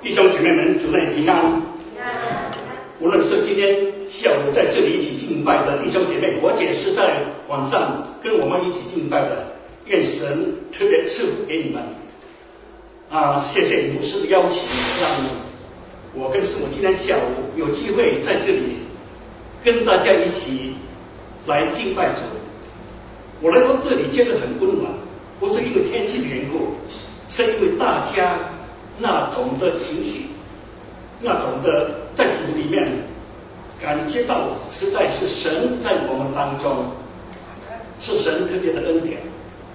弟兄姐妹们，主内平安。无论是今天下午在这里一起敬拜的弟兄姐妹，或者是在晚上跟我们一起敬拜的，愿神特别赐福给你们。谢谢牧师的邀请，让我跟师母今天下午有机会在这里跟大家一起来敬拜主。我来到这里觉得很温暖，不是因为天气的缘故，是因为大家那种的情绪，那种的在主里面感觉到实在是神在我们当中，是神特别的恩典。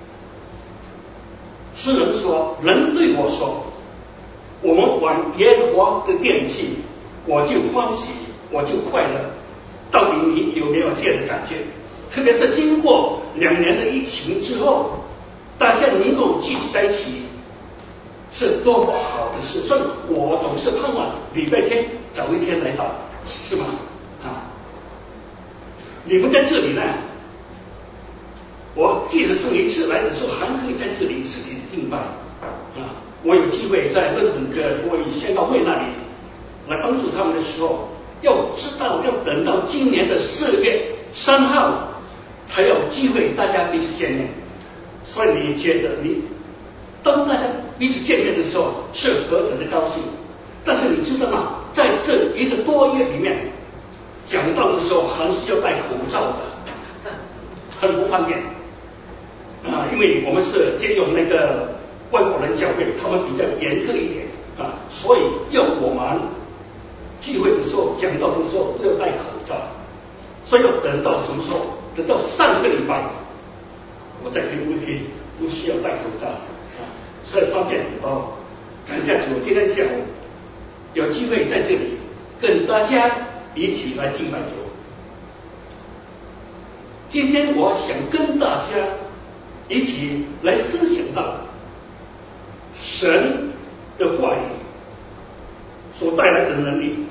诗人说，人对我说，我们往耶和华的殿去，我就欢喜，我就快乐。到底你有没有这样的感觉？特别是经过2年的疫情之后，大家能够聚集在一起，是多么好的事。所以我总是盼望礼拜天早一天来到，是吗？你们在这里呢，我记得上一次来的时候还可以在这里实体敬拜我有机会在日本的国语宣道会那里来帮助他们的时候，要知道要等到今年的4月3号才有机会大家彼此见面。所以你觉得当大家彼此见面的时候是何等的高兴，但是你知道吗？在这1个多月里面讲道的时候还是要戴口罩的，很不方便因为我们是借用那个外国人教会，他们比较严格一点所以要我们聚会的时候讲道的时候都要戴口罩，所以要等到什么时候？等到上个礼拜我再可以不需要戴口罩所以方便很多。感谢主，今天下午有机会在这里跟大家一起来敬拜主。今天我想跟大家一起来思想到神的话语所带来的能力。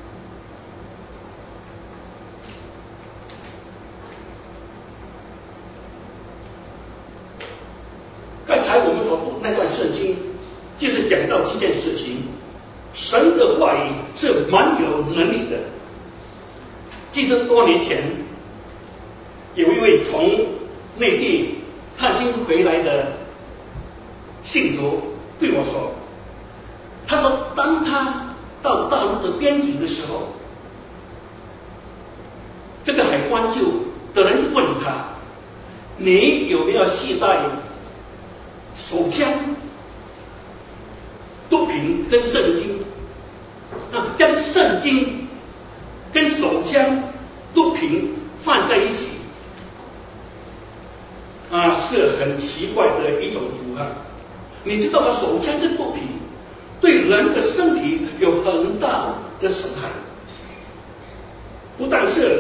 刚才我们所读那段圣经就是讲到这件事情，神的话语是蛮有能力的。记得多年前有一位从内地探亲回来的信徒对我说，他说当他到大陆的边境的时候，这个海关的人就问他，你有没有携带手枪、毒品跟圣经将圣经跟手枪、毒品放在一起是很奇怪的一种组合。你知道吗？手枪跟毒品对人的身体有很大的损害，不但是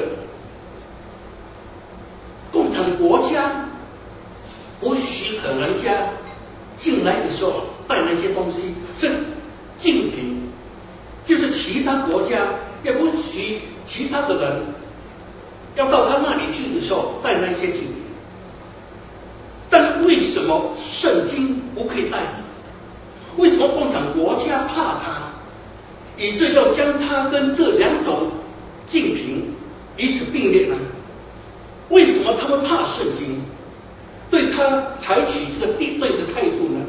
共产国家不许可人家进来的时候带那些东西，是禁品，就是其他国家也不许其他的人要到他那里去的时候带那些禁品。但是为什么圣经不可以带？为什么共产国家怕它，以致要将它跟这2种禁品彼此并列呢？为什么他们怕圣经，对他采取这个敌对的态度呢？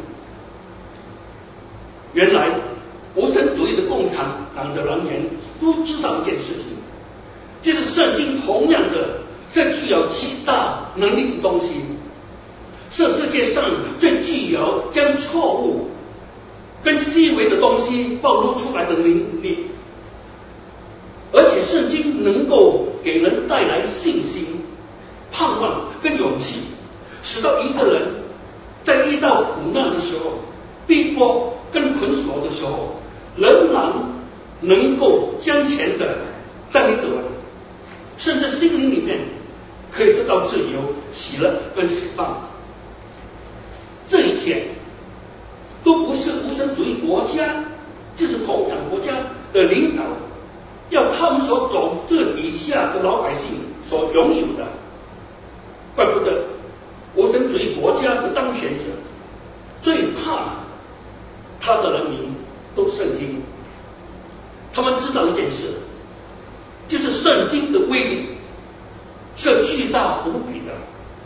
原来无神主义的共产党的人员都知道一件事情，就是圣经同样的这具有极大能力的东西，是世界上最具有将错误跟细微的东西暴露出来的能力。而且圣经能够给人带来信心、盼望跟勇气，使到一个人在遇到苦难的时候、逼迫跟捆锁的时候，仍然能够将前的站立得稳，甚至心灵里面可以得到自由、喜乐跟释放。这一切都不是无神主义国家，就是共产国家的领导要他们所走这底下的老百姓所拥有的。怪不得无神主义国家的当权者最怕他的人民读圣经，他们知道一件事，就是圣经的威力是巨大无比的。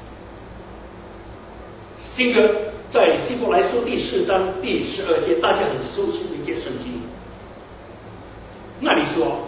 新约在希伯来书第4章第12节，大家很熟悉的一节圣经，那里说，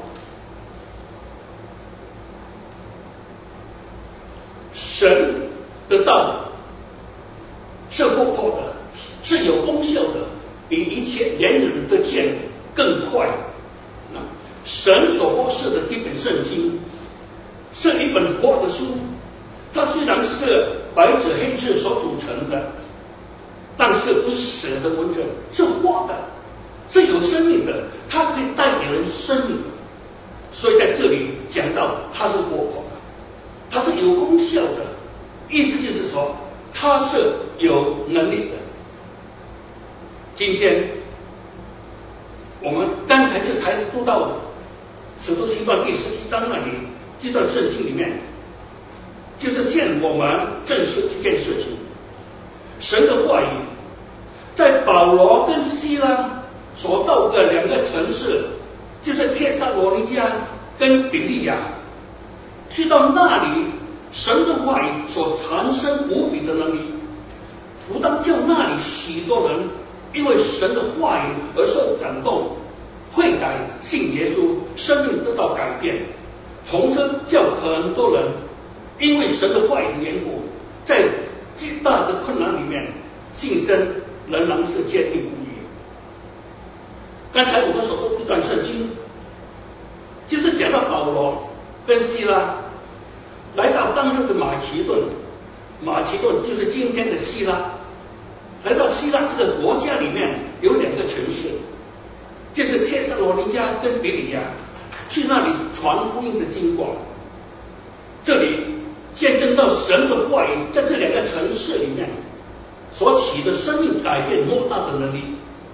神的道是活泼的，是有功效的，比一切连人的剑更快。神所播示的这本圣经是一本活的书，它虽然是白纸黑字所组成的，但是不是死的文字，是活的，是有生命的，它可以带给人生命的。所以在这里讲到它是活泼的，它是有功效的，意思就是说它是有能力的。今天我们刚才就才读到使徒行传第17章那里这段圣经里面，就是向我们证实这件事情。神的话语在保罗跟希拉所到的2个城市，就是帖撒罗尼迦跟比利亚，去到那里，神的话语所产生无比的能力，不但叫那里许多人因为神的话语而受感动，悔改信耶稣，生命得到改变，同时叫很多人因为神的话语的缘故，在极大的困难里面信心仍然是坚定不移。刚才我们所读这段圣经，就是讲到保罗跟希拉来到当日的马其顿，马其顿就是今天的希腊，来到希腊这个国家里面有2个城市，就是帖撒罗尼迦跟比利亚，去那里传福音的经过。这里见证到神的话语在这2个城市里面所起的生命改变莫大的能力。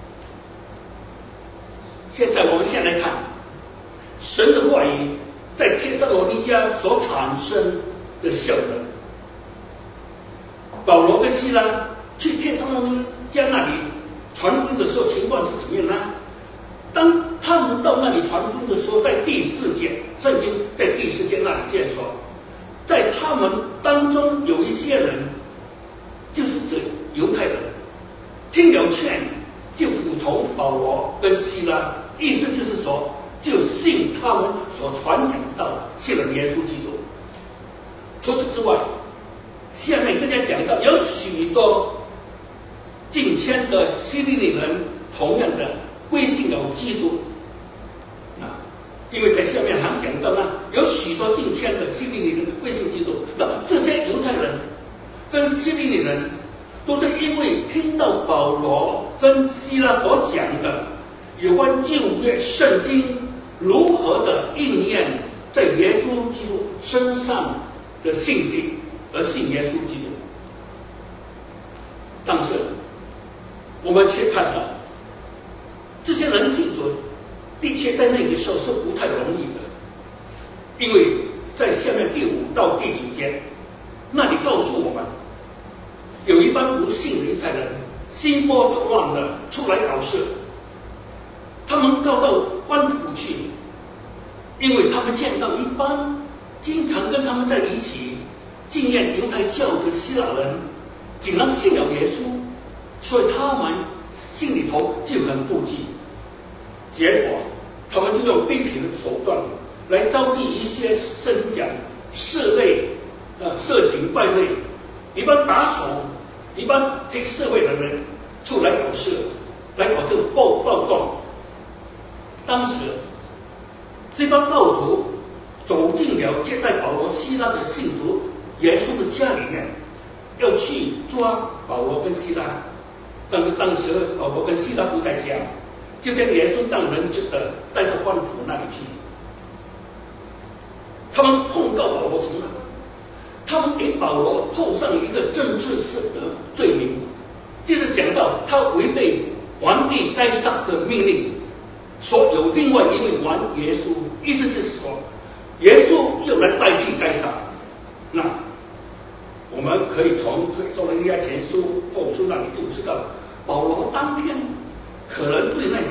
现在我们先来看神的话语在帖撒罗尼迦所产生的效能。保罗跟希拉去帖撒罗尼迦那里传福音的时候，情况是怎么样呢？当他们到那里传福音的时候，在第4节，圣经在第4节那里这样说，在他们当中有一些人，就是指犹太人，听了劝就服从保罗跟希拉，意思就是说就信他们所传讲到信了耶稣基督。除此之外，下面更加讲到有许多近千的希利尼人同样的归信了基督。因为在下面还讲到呢，有许多近千的希利尼人归信基督。那这些犹太人跟希利尼人都是因为听到保罗跟希拉所讲的有关旧约圣经如何的应验在耶稣基督身上的信息而信耶稣基督。但是我们却看到这些人信主的确在那个时候是不太容易的，因为在下面第5到第9节那里告诉我们，有一帮不信的犹太人心波作乱的出来搞事，他们告到官府去，因为他们见到一帮经常跟他们在一起敬仰犹太教的希腊人竟然信了耶稣，所以他们心里头就很妒忌，结果他们就用卑鄙的手段来召集一些圣经讲社内社警败类，一般打手，一般黑社会的人出来搞事，来搞这个暴动。当时这帮暴徒走进了接待保罗希拉的信徒耶稣的家里面，要去抓保罗跟希拉，但是当时保罗跟希拉不在家，就将耶稣当人质的带到官府那里去。他们控告保罗什么呢？他们给保罗扣上一个政治式的罪名，就是讲到他违背皇帝该撒的命令，说有另外一位王耶稣，意思就是说耶稣又来代替该撒。那我们可以从帖撒罗尼迦前书后书那里就知道，保罗当天可能对那些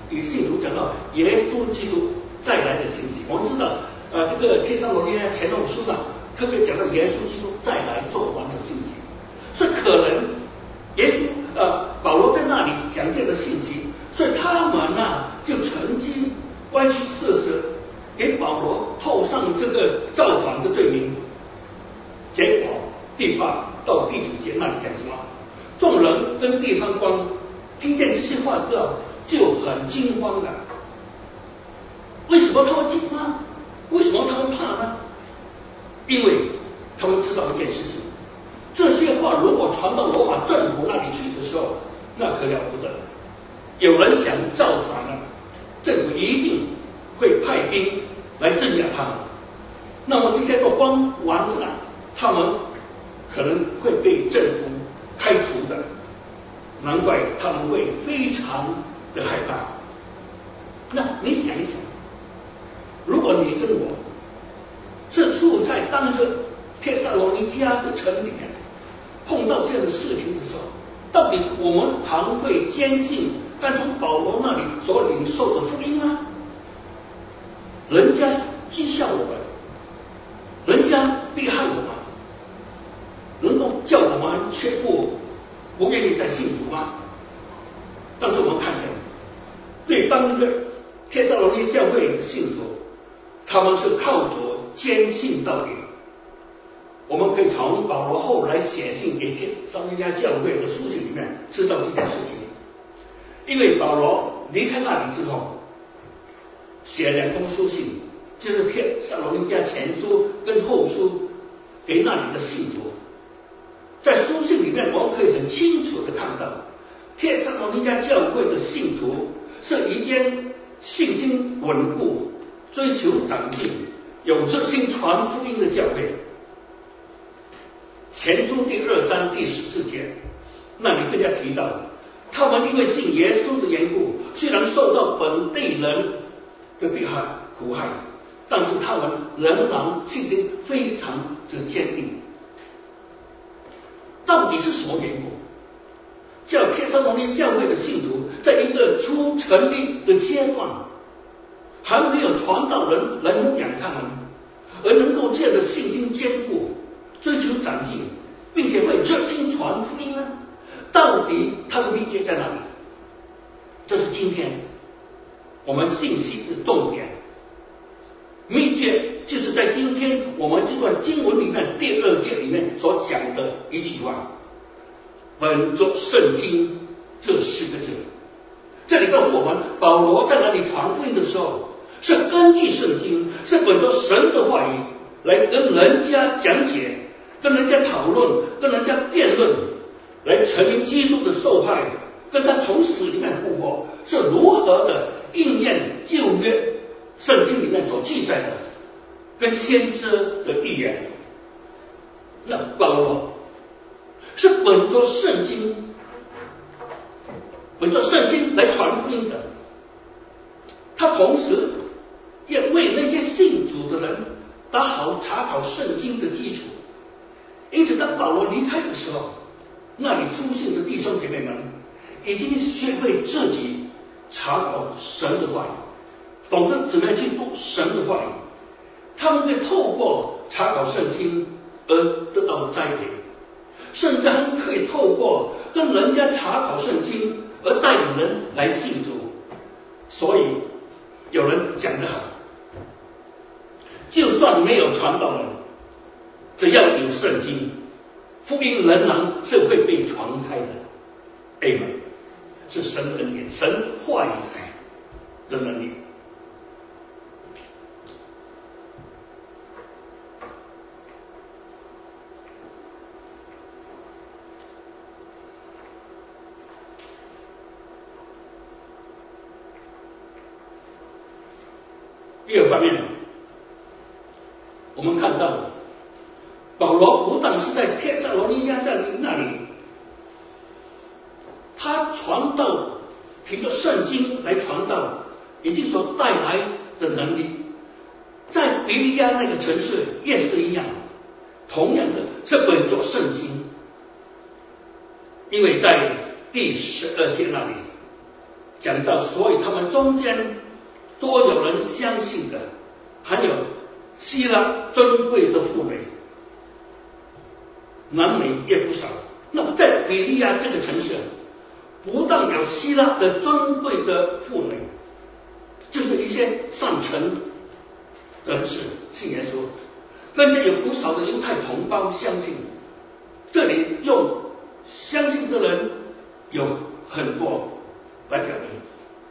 给信徒讲到耶稣基督再来的信息。我们知道，这个帖撒罗尼迦前后书呢，特别讲到耶稣基督再来做完的信息，所以可能保罗在那里讲这样的信息，所以他们就趁机歪曲事实，给保罗扣上这个造反的罪名。结果第8到第9节那里讲什么？众人跟地方官听见这些话就很惊慌了。为什么他们惊慌？为什么他们怕呢？因为他们知道一件事情，这些话如果传到罗马政府那里去的时候，那可了不得。有人想造反了，政府一定会派兵来镇压他们。那么这些做官完了，他们可能会被政府开除的。难怪他们会非常的害怕。那你想一想，如果你跟我是处在当时帖撒罗尼迦的城里面，碰到这样的事情的时候，到底我们还会坚信刚从保罗那里所领受的福音吗？人家讥笑我们，人家逼害我们，能够叫我们却不愿意再信主吗？但是我们看见，对当日帖撒罗尼迦教会的信徒，他们是靠着坚信到底。我们可以从保罗后来写信给帖撒罗尼迦教会的书信里面知道这件事情。因为保罗离开那里之后，写2封书信，就是帖撒罗尼迦前书跟后书给那里的信徒。在书信里面，我们可以很清楚的看到，帖撒罗尼迦教会的信徒是一间信心稳固、追求长进、有热心传福音的教会。前书第2章第14节，那里更加提到，他们因为信耶稣的缘故，虽然受到本地人的迫害苦害，但是他们仍然信心非常的坚定。到底是什么缘故，叫帖撒罗尼迦教会的信徒在一个初成立的阶段，还没有传道人来牧养他们，而能够这样的信心坚固、追求长进，并且会热心传福音呢？到底他的秘诀在哪里？这是今天我们信息的重点。秘诀就是在今天我们这段经文里面第2节里面所讲的一句话，本着圣经这4个字。这里告诉我们，保罗在那里传福音的时候，是根据圣经，是本着神的话语来跟人家讲解，跟人家讨论，跟人家辩论，来陈明基督的受害，跟他从死里面复活是如何的应验旧约圣经里面所记载的，跟先知的预言。那保罗是本着圣经来传福音的，他同时也为那些信主的人打好查考圣经的基础。因此当保罗离开的时候，那里出信的弟兄姐妹们已经学会自己查考神的话语，懂得怎么样去读神的话语，他们会透过查考圣经而得到栽培，甚至还可以透过跟人家查考圣经而带领人来信主。所以有人讲得好，就算没有传道人，只要有圣经，福音仍然是会被传开的。Amen， 是神的恩典，神话语的能力。第二方面，我们看到保罗不但是在帖撒罗尼迦教会那里，他传道凭着圣经来传道，以及所带来的能力，在比利亚那个城市也是一样，同样的是本着圣经。因为在第12节那里， 讲到，所以他们中间多有人相信的，还有希腊尊贵的妇女，南美也不少。那么在比利亚这个城市，不但有希腊的尊贵的妇女，就是一些上层人士信耶稣，更加有不少的犹太同胞相信。这里用相信的人有很多来表明，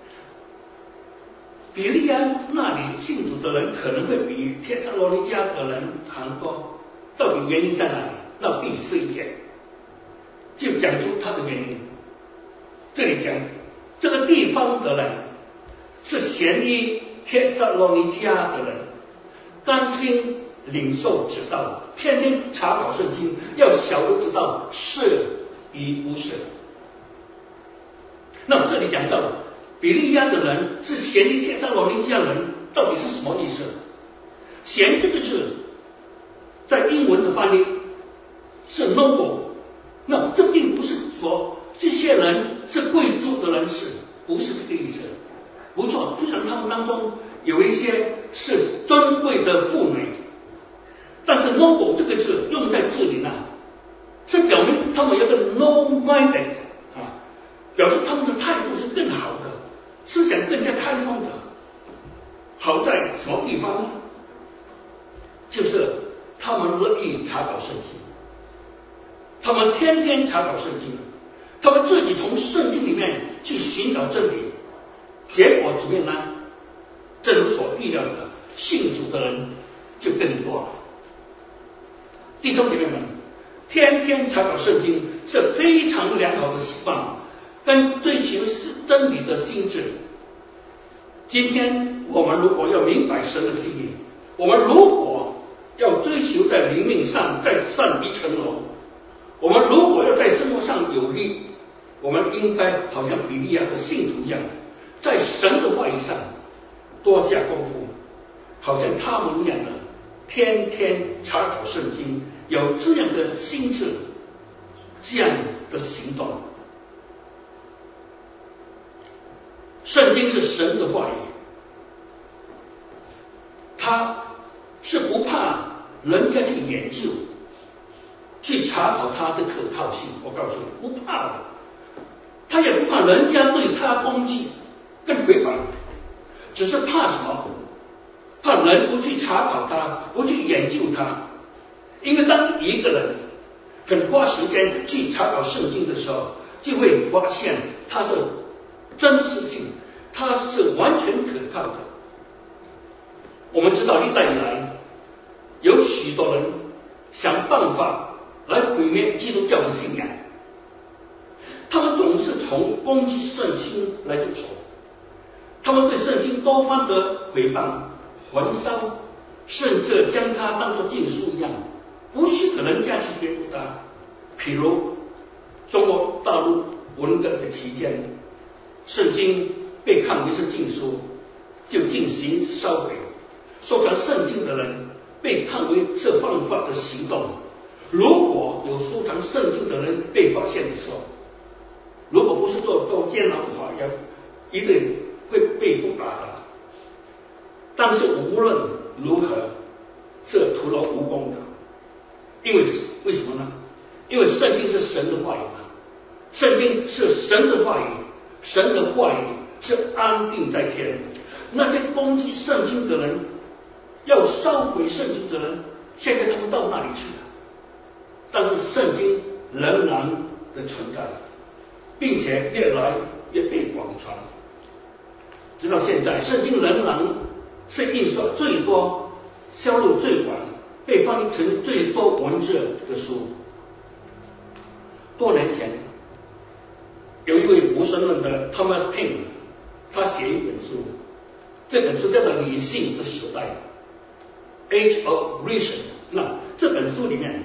比利亚那里信主的人可能会比帖撒罗尼迦的人还多。到底原因在哪里？那第4节就讲出它的原因。这里讲这个地方的人是嫌于帖撒罗尼迦的人，甘心领受指导，天天查考圣经，要晓得知道是与不是。那么这里讲到比利亚的人是嫌于帖撒罗尼迦人，到底是什么意思？嫌这个字在英文的翻译是 noble， 那这并不是说这些人是贵族的人士，不是这个意思。不错，虽然他们当中有一些是尊贵的妇女，但是 noble 这个字用在这里呢，是表明他们有个 noble-minded， 表示他们的态度是更好的，思想更加开放的。好在什么地方呢？就是他们乐意查考圣经，他们天天查考圣经，他们自己从圣经里面去寻找真理，结果怎么样呢？正如所预料的，信主的人就更多了。弟兄姐妹们，天天查考圣经是非常良好的习惯，跟追求真理的心智。今天我们如果要明白神的心意，我们如果要追求在灵命上再上一层楼，我们如果要在生活上有益，我们应该好像比利亚的信徒一样，在神的话语上多下功夫，好像他们一样的天天查考圣经，有这样的心智，这样的行动。圣经是神的话语，他是不怕人家去研究去查考他的可靠性，我告诉你，不怕的。他也不怕人家对他攻击跟诽谤，只是怕什么？怕人不去查考他，不去研究他。因为当一个人肯花时间去查考圣经的时候，就会发现他是真实性，他是完全可靠的。我们知道历代以来有许多人想办法来毁灭基督教的信仰，他们总是从攻击圣经来着手，他们对圣经多方的诽谤、焚烧，甚至将它当作禁书一样，不许可人家去颠覆它。譬如中国大陆文革的期间，圣经被看为是禁书，就进行烧毁。收藏圣经的人被看为是犯法的行动。如果有收藏圣经的人被发现的时候，如果不是做监牢的话，一定会被捕打的。但是无论如何，这徒劳无功的。因为为什么呢？因为圣经是神的话语嘛，圣经是神的话语，神的话语是安定在天。那些攻击圣经的人，要烧毁圣经的人，现在他们到哪里去了？但是圣经仍然的存在，并且越来越被广传。直到现在，圣经仍然是印刷最多、销路最广、被翻译成最多文字的书。多年前，有一位无神论的 Thomas Paine， 他写一本书，这本书叫做《理性的时代》（Age of Reason）。那这本书里面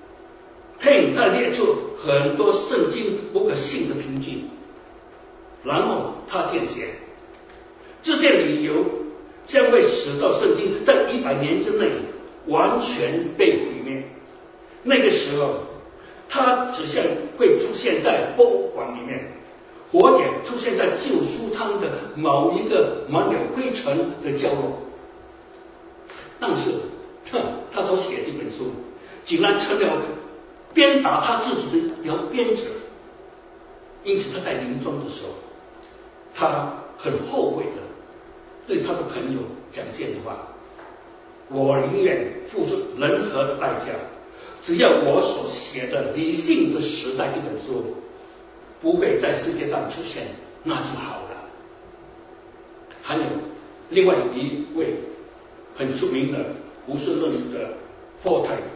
，Paine 他列出很多圣经不可信的凭据，然后他这样写：这些理由将会使到圣经在100年之内完全被毁灭。那个时候，它只像会出现在博物馆里面， 火碱出现在旧书汤的某一个满有灰尘的角落。但是他所写这本书竟然成了鞭打他自己的一条鞭子，因此他在临终的时候，他很后悔的对他的朋友讲这样的话：我宁愿付出任何的代价，只要我所写的《理性的时代》这本书不会在世界上出现，那就好了。还有另外一位很出名的无神论的霍特，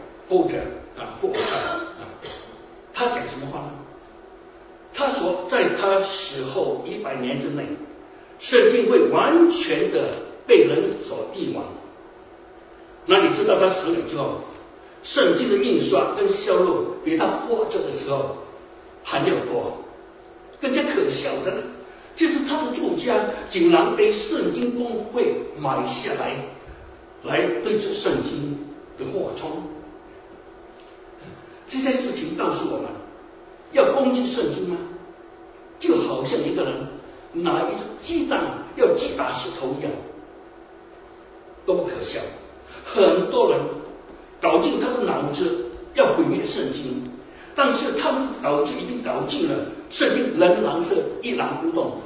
他讲什么话呢？他说，在他死后100年之内，圣经会完全的被人所遗忘。那你知道他死了之后，圣经的印刷跟销路比他活着的时候还要多。更加可笑的呢，就是他的住家竟然被圣经公会买下来对着圣经的扩充。这些事情告诉我们，要攻击圣经吗？就好像一个人拿一只鸡蛋要击打石头一样，多么可笑！很多人搞进他的脑子要毁灭圣经，但是他们的脑子已经搞进了，圣经仍然是一览无动的。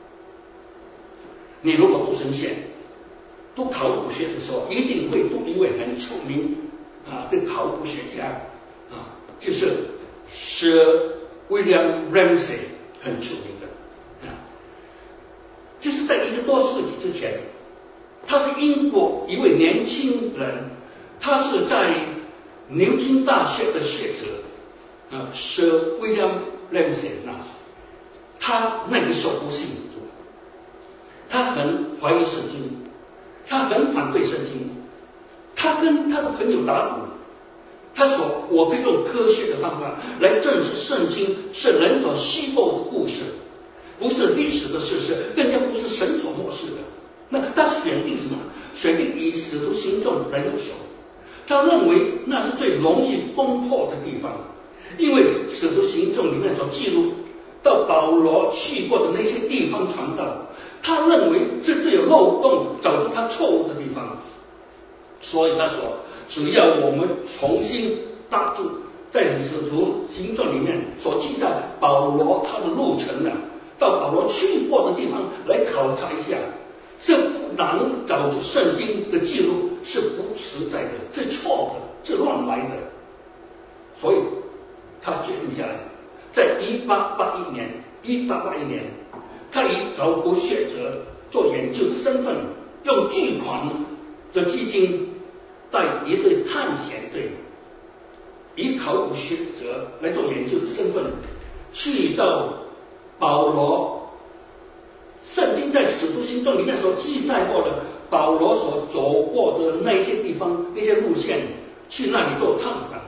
你如果读神学、读考古学的时候，一定会读一位很出名的考古学家就是 Sir William Ramsay， 很出名的就是在1个多世纪之前，他是英国一位年轻人，他是在牛津大学的学者Sir William Ramsay。他那个时候不信主，他很怀疑圣经，他很反对圣经，他跟他的朋友打赌，他说我可以用科学的方法来证实圣经是人所虚构的故事，不是历史的事实，更加不是神所漠视的。那他选定什么？选定以使徒行传来入手。他认为那是最容易攻破的地方，因为使徒行传里面所记录到保罗去过的那些地方传道，他认为是最有漏洞，找出他错误的地方。所以他说，只要我们重新搭住在使徒行传里面所记载保罗他的路程到保罗去过的地方来考察一下，是不能找出圣经的记录是不实在的，是错的，是乱来的。所以他决定下来，在1881年，他以考古学者做研究的身份，用巨款的基金带一队探险队，以考古学者来做研究的身份，去到保罗圣经在使徒行传里面所记载过的保罗所走过的那些地方、那些路线，去那里做探访。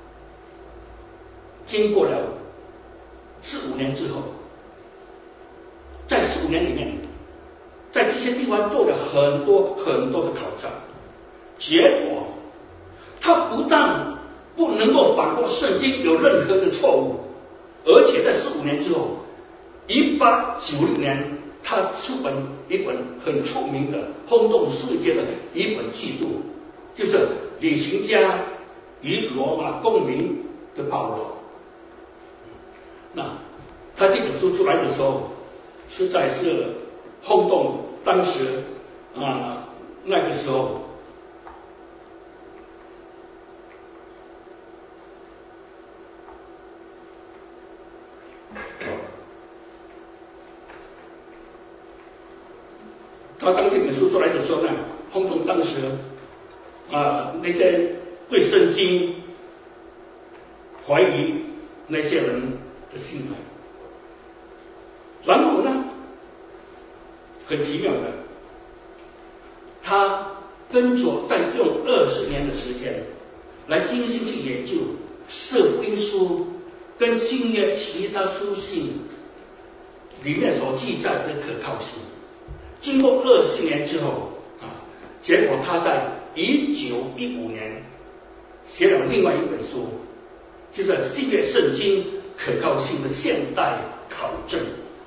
经过了4-5年之后，在4-5年里面，在这些地方做了很多的考察，结果他不但不能够反驳圣经有任何的错误，而且在4-5年之后，1896年他出版一本很出名的、轰动世界的一本记录，就是《旅行家与罗马公民的保罗》。那他这本书出来的时候，实在是轰动当时那个时候他当这本书出来的时候呢，轰动当时那些对圣经怀疑那些人的心态。然后呢，很奇妙的，他跟着再用20年的时间来精心去研究四福音书跟新约其他书信里面所记载的可靠性。经过20年之后结果他在1915年写了另外一本书，就是新约圣经可靠性的现代考证。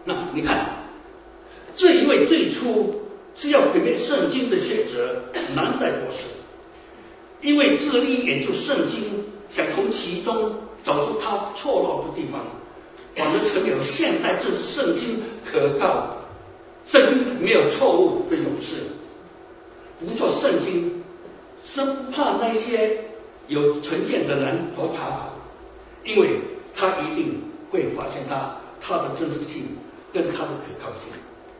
那你看，这一位最初是要毁灭圣经的学者南塞博士，因为致力研究圣经，想从其中找出他错漏的地方，反而成了现代证实圣经可靠、圣经没有错误的勇士。读错圣经是不怕那些有成见的人和查考，因为他一定会发现它的真实性跟它的可靠性。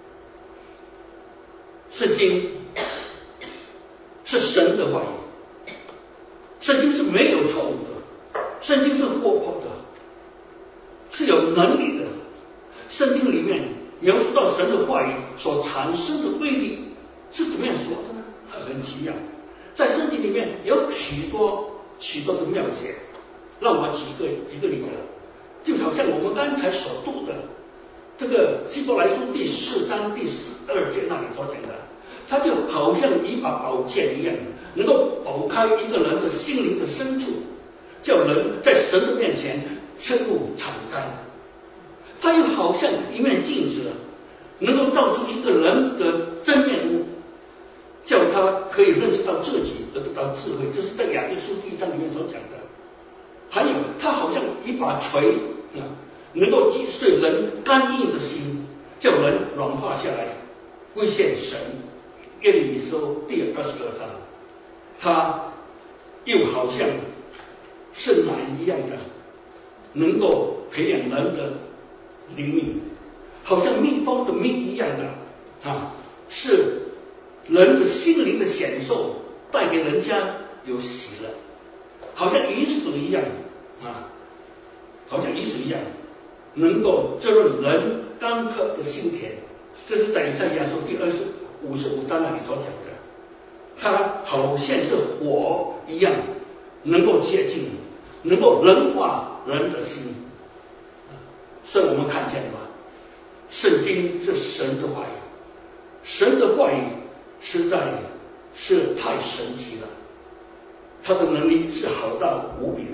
圣经是神的话语，圣经是没有错误的，圣经是活泼的，是有能力的。圣经里面描述到神的话语所产生的威力是怎么样说的呢？很奇妙，在圣经里面有许多的描写。让我举个例子，就好像我们刚才所读的这个希伯来书第4章第12节那里所讲的，它就好像一把宝剑一样，能够剖开一个人的心灵的深处，叫人在神的面前深入敞开。它又好像一面镜子，能够照出一个人的真面目，叫他可以认识到自己而得到智慧。这是在雅各书第1章里面所讲的。还有，它好像一把锤，能够击碎人刚硬的心，叫人软化下来，归献神。耶利米书第22章，它又好像是奶一样的，能够培养人的灵命，好像蜜蜂的蜜一样的是人的心灵的享受，带给人家有喜乐，好像雨水一样好像雨水一样，能够滋润人干渴的心田。这是在以赛亚书第55章那里所讲的。它好像是火一样，能够接近，能够融化人的心。所以我们看见了，圣经是神的话语，神的话语实在是太神奇了，他的能力是好到无比的。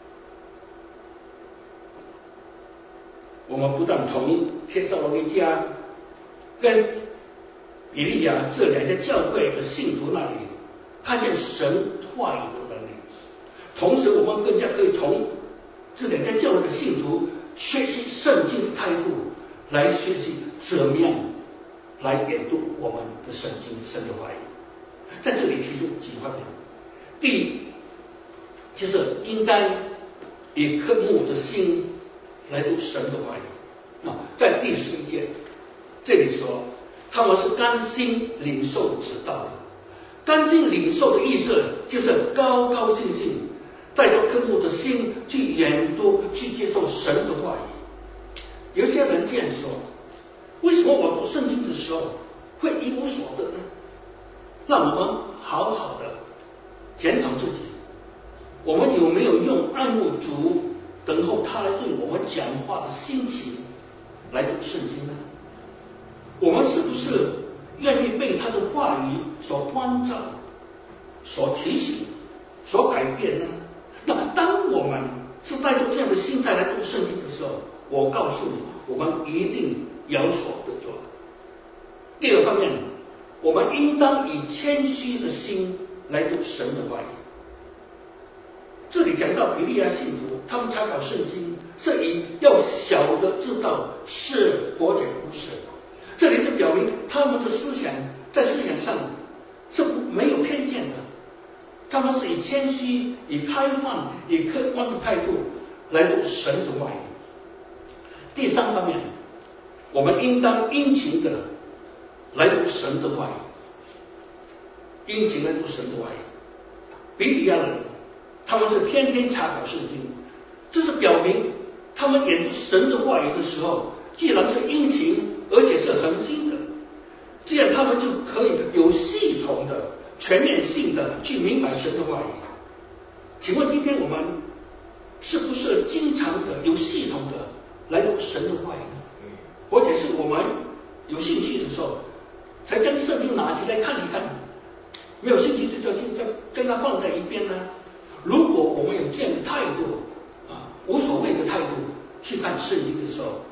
我们不但从帖撒罗尼迦跟比利亚这两家教会的信徒那里看见神话语的能力，同时我们更加可以从这两家教会的信徒学习圣经的态度，来学习怎么样来研读我们的圣经神的话语。在这里提出几方面，第一就是应该以渴慕的心来读神的话语。在第11节这里说，他们是甘心领受指导的。甘心领受的意思就是高高兴兴带着渴慕的心去研读去接受神的话语。有些人这样说，为什么我读圣经的时候会一无所得呢？让我们好好的检讨自己，我们有没有用爱慕主等候他来对我们讲话的心情来读圣经呢？我们是不是愿意被他的话语所关照、所提醒、所改变呢？那当我们是带着这样的心态来读圣经的时候，我告诉你，我们一定有所得着。第二方面，我们应当以谦虚的心来读神的话语。这里讲到比利亚信徒，他们参考圣经是以要小的知道是或者不是，这里就表明他们的思想在思想上是没有偏见的，他们是以谦虚、以开放、以客观的态度来读神的话语。第三方面，我们应当殷勤的来读神的话语，殷勤来读神的话语。比利亚人他们是天天查考圣经，这是表明他们研读神的话语的时候，既然是殷勤，而且是恒心的，这样他们就可以有系统的、全面性的去明白神的话语。请问今天我们是不是经常的、有系统的来读神的话语呢？或者是我们有兴趣的时候才将圣经拿起来看一看，没有兴趣就跟它放在一边呢？如果我们有这样的态度无所谓的态度去看圣经的时候，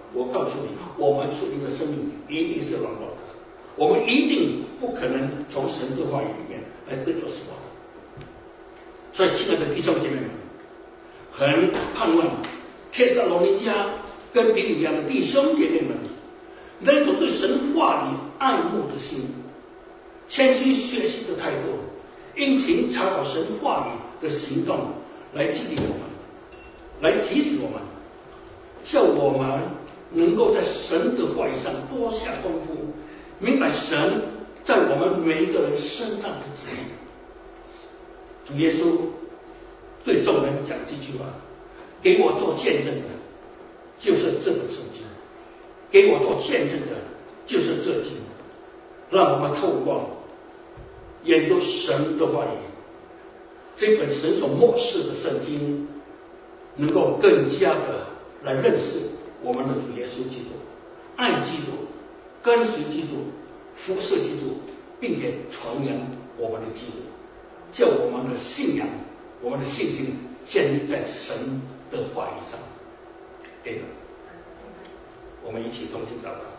我告诉你，我们属灵的生命一定是软弱的，我们一定不可能从神的话语里面来得着什么的。所以，亲爱的弟兄姐妹们，很盼望帖撒罗尼迦跟比利亚的弟兄姐妹们，能够对神话语爱慕的心，谦虚学习的态度，殷勤查考神话语的行动，来激励我们，来提醒我们，叫我们能够在神的话语上多下功夫，明白神在我们每一个人身上的旨意。主耶稣对众人讲这句话：给我做见证的，就是这个圣经；给我做见证的，就是这经。让我们透过研读神的话语，这本神所默示的圣经，能够更加的来认识我们的主耶稣基督，爱基督，跟随基督，服侍基督，并且传扬我们的基督，叫我们的信仰，我们的信心建立在神的话语上。Amen。我们一起同心祷告。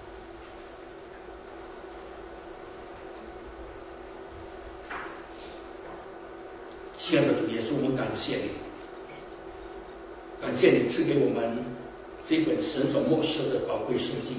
亲爱的主耶稣，我们感谢你，感谢你赐给我们这本神所默示的宝贵圣经，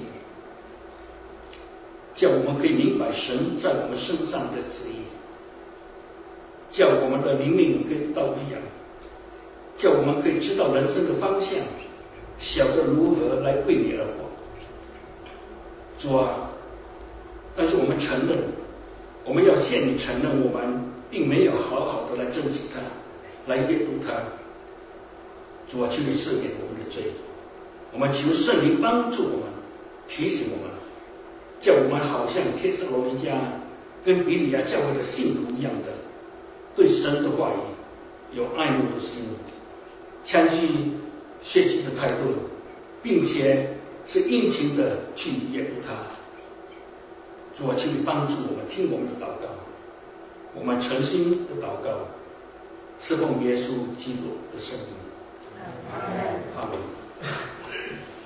叫我们可以明白神在我们身上的旨意，叫我们的灵命可以到一样，叫我们可以知道人生的方向，晓得如何来为你而活。主啊，但是我们承认，我们要向你承认，我们并没有好好的来珍惜它，来阅读它。主啊，求你赦免我们的罪，我们求圣灵帮助我们，提醒我们，叫我们好像帖撒罗尼迦跟比利亚教会的信徒一样的，对神的话语有爱慕的心，谦虚学习的态度，并且是殷勤的去阅读它。主啊，求你帮助我们，听我们的祷告，我们诚心的祷告，是奉耶稣基督的圣名。阿门。